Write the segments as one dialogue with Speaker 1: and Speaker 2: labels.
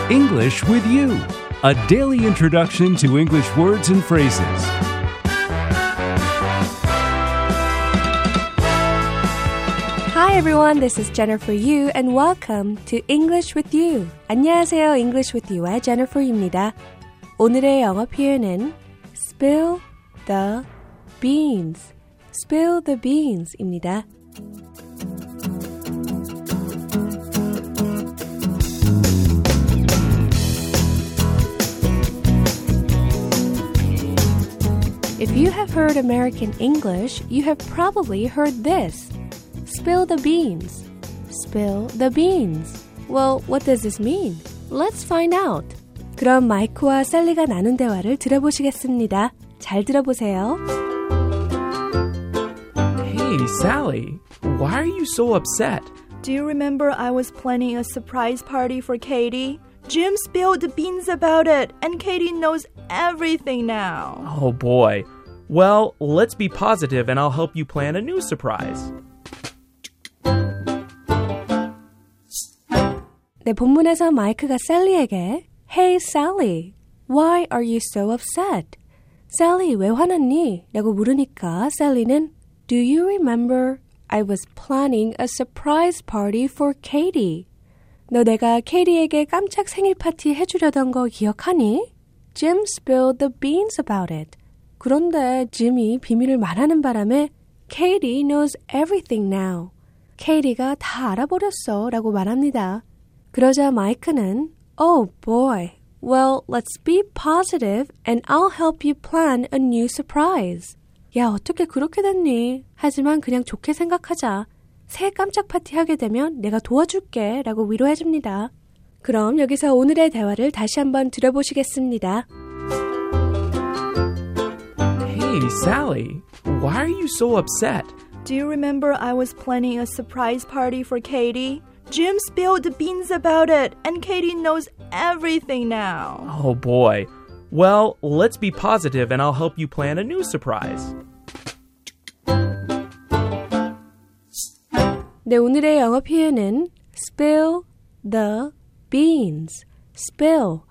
Speaker 1: English with You, a daily introduction to English words and phrases.
Speaker 2: Hi everyone, this is Jennifer Yu and welcome to English with You. 안녕하세요, English with You의 Jennifer입니다. 오늘의 영어 표현은 spill the beans, spill the beans입니다. If you have heard American English, you have probably heard this. Spill the beans. Spill the beans. Well, what does this mean? Let's find out. 그럼 마이크와 셀리가 나눈 대화를 들어보시겠습니다. 잘 들어보세요.
Speaker 3: Hey, Sally, why are you so upset?
Speaker 4: Do you remember I was planning a surprise party for Katie? Jim spilled the beans about it, and Katie knows everything now.
Speaker 3: Oh boy. Well, let's be positive and I'll help you plan a new surprise.
Speaker 2: 네, 본문에서 마이크가 셀리에게 Hey Sally, why are you so upset? Sally, 왜 화났니? 라고 물으니까 셀리는 Do you remember I was planning a surprise party for Katie? 너 내가 케이티에게 깜짝 생일 파티 해주려던 거 기억하니? Jim spilled the beans about it. 그런데 짐이 비밀을 말하는 바람에 Katie knows everything now. 케이티가 다 알아버렸어 라고 말합니다. 그러자 마이크는 Oh boy, well let's be positive and I'll help you plan a new surprise. 야 어떻게 그렇게 됐니? 하지만 그냥 좋게 생각하자. 새 깜짝 파티 하게 되면 내가 도와줄게 라고 위로해줍니다. 그럼 여기서 오늘의 대화를 다시 한번 들어보시겠습니다.
Speaker 3: Hey, Sally, why are you so upset?
Speaker 4: Do you remember I was planning a surprise party for Katie? Jim spilled the beans about it, and Katie knows everything now.
Speaker 3: Oh boy. Well, let's be positive and I'll help you plan a new surprise.
Speaker 2: 네, 오늘의 영어 표현은 spill the beans, spill,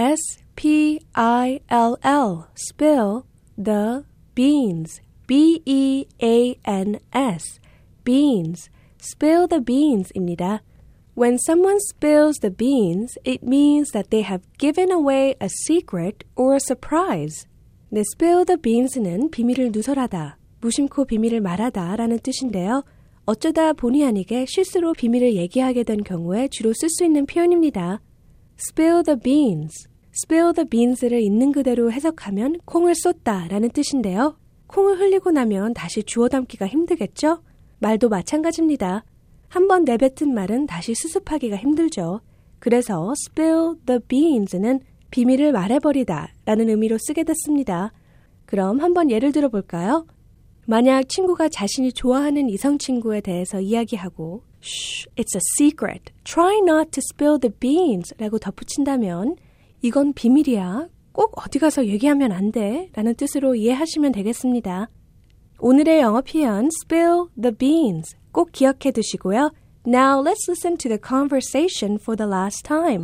Speaker 2: S-P-I-L-L, spill the beans, B-E-A-N-S, beans, spill the beans입니다. When someone spills the beans, it means that they have given away a secret or a surprise. 네, spill the beans는 비밀을 누설하다, 무심코 비밀을 말하다 라는 뜻인데요. 어쩌다 본의 아니게 실수로 비밀을 얘기하게 된 경우에 주로 쓸 수 있는 표현입니다. Spill the beans. Spill the beans를 있는 그대로 해석하면 콩을 쏟다 라는 뜻인데요. 콩을 흘리고 나면 다시 주워 담기가 힘들겠죠? 말도 마찬가지입니다. 한번 내뱉은 말은 다시 수습하기가 힘들죠. 그래서 spill the beans는 비밀을 말해버리다 라는 의미로 쓰게 됐습니다. 그럼 한번 예를 들어볼까요? 만약 친구가 자신이 좋아하는 이성 친구에 대해서 이야기하고 Shh, it's a secret. Try not to spill the beans 라고 덧붙인다면 이건 비밀이야. 꼭 어디 가서 얘기하면 안 돼 라는 뜻으로 이해하시면 되겠습니다. 오늘의 영어 표현 spill the beans 꼭 기억해 두시고요. Now let's listen to the conversation for the last time.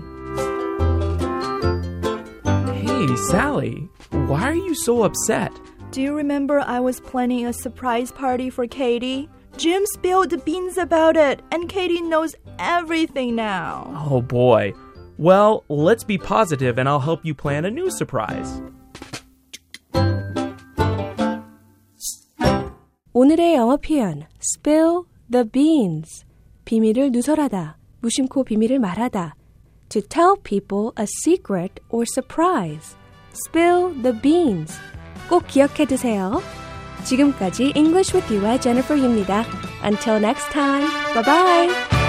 Speaker 3: Hey, Sally, why are you so upset?
Speaker 4: Do you remember I was planning a surprise party for Katie? Jim spilled the beans about it, and Katie knows everything now.
Speaker 3: Oh boy. Well, let's be positive and I'll help you plan a new surprise.
Speaker 2: 오늘의 영어 표현 spill the beans 비밀을 누설하다, 무심코 비밀을 말하다 to tell people a secret or surprise spill the beans 꼭 기억해 두세요. 지금까지 English with You의 Jennifer입니다. Until next time, bye bye!